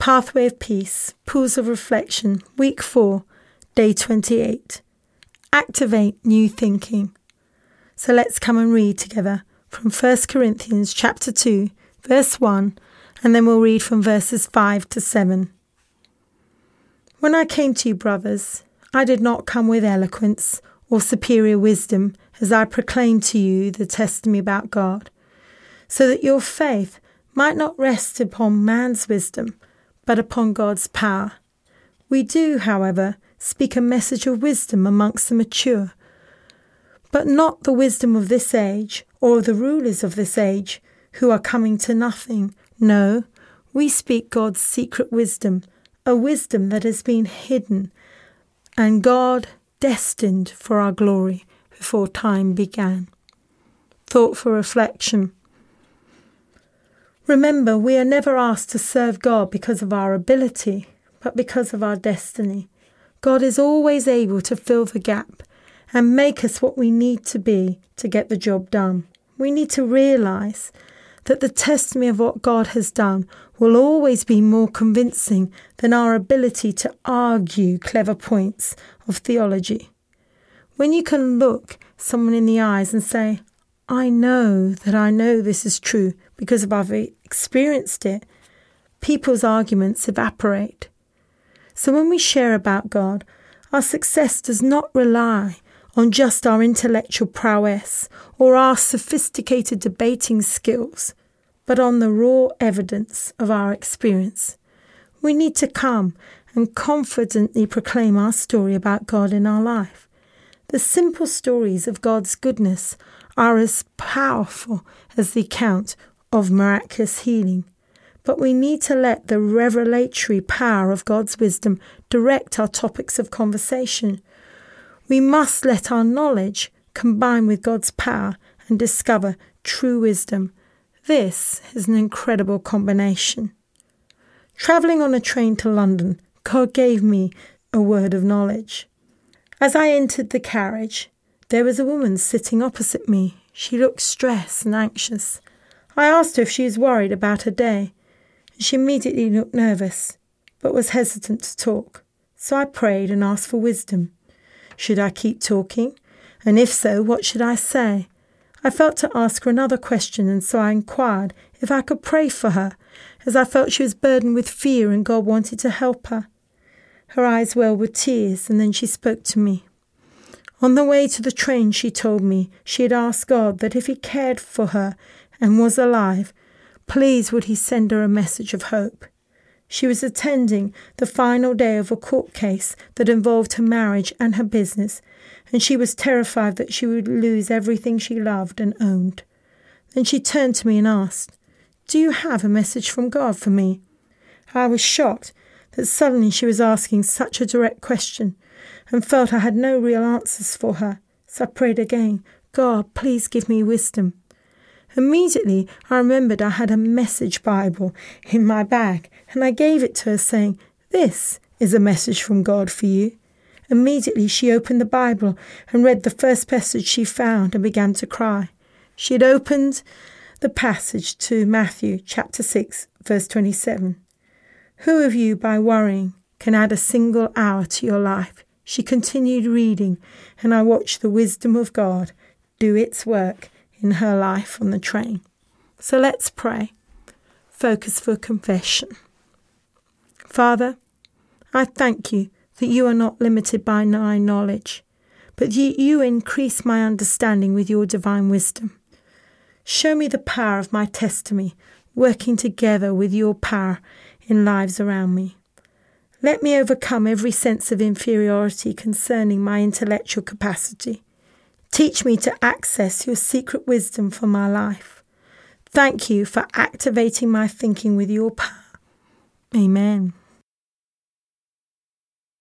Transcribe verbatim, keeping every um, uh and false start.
Pathway of Peace, Pools of Reflection, Week four, Day twenty-eight. Activate new thinking. So let's come and read together from First Corinthians chapter two, verse one, and then we'll read from verses five to seven. When I came to you, brothers, I did not come with eloquence or superior wisdom as I proclaimed to you the testimony about God, so that your faith might not rest upon man's wisdom, but upon God's power. We do, however, speak a message of wisdom amongst the mature, but not the wisdom of this age or of the rulers of this age who are coming to nothing. No, we speak God's secret wisdom, a wisdom that has been hidden and God destined for our glory before time began. Thought for reflection. Remember, we are never asked to serve God because of our ability, but because of our destiny. God is always able to fill the gap and make us what we need to be to get the job done. We need to realise that the testimony of what God has done will always be more convincing than our ability to argue clever points of theology. When you can look someone in the eyes and say, I know that I know this is true because I've experienced it, people's arguments evaporate. So when we share about God, our success does not rely on just our intellectual prowess or our sophisticated debating skills, but on the raw evidence of our experience. We need to come and confidently proclaim our story about God in our life. The simple stories of God's goodness are as powerful as the account of miraculous healing. But we need to let the revelatory power of God's wisdom direct our topics of conversation. We must let our knowledge combine with God's power and discover true wisdom. This is an incredible combination. Travelling on a train to London, God gave me a word of knowledge. As I entered the carriage, there was a woman sitting opposite me. She looked stressed and anxious. I asked her if she was worried about her day. She immediately looked nervous, but was hesitant to talk. So I prayed and asked for wisdom. Should I keep talking? And if so, what should I say? I felt to ask her another question, and so I inquired if I could pray for her, as I felt she was burdened with fear and God wanted to help her. Her eyes welled with tears, and then she spoke to me. On the way to the train, she told me she had asked God that if he cared for her and was alive, please would he send her a message of hope. She was attending the final day of a court case that involved her marriage and her business, and she was terrified that she would lose everything she loved and owned. Then she turned to me and asked, "Do you have a message from God for me?" I was shocked that suddenly she was asking such a direct question and felt I had no real answers for her. So I prayed again, "God, please give me wisdom." Immediately, I remembered I had a message Bible in my bag, and I gave it to her saying, "This is a message from God for you." Immediately, she opened the Bible and read the first passage she found and began to cry. She had opened the passage to Matthew chapter six, verse twenty-seven. "Who of you, by worrying, can add a single hour to your life?" She continued reading, and I watched the wisdom of God do its work in her life on the train. So let's pray. Focus for confession. Father, I thank you that you are not limited by my knowledge, but you, you increase my understanding with your divine wisdom. Show me the power of my testimony, working together with your power in lives around me. Let me overcome every sense of inferiority concerning my intellectual capacity. Teach me to access your secret wisdom for my life. Thank you for activating my thinking with your power. Amen.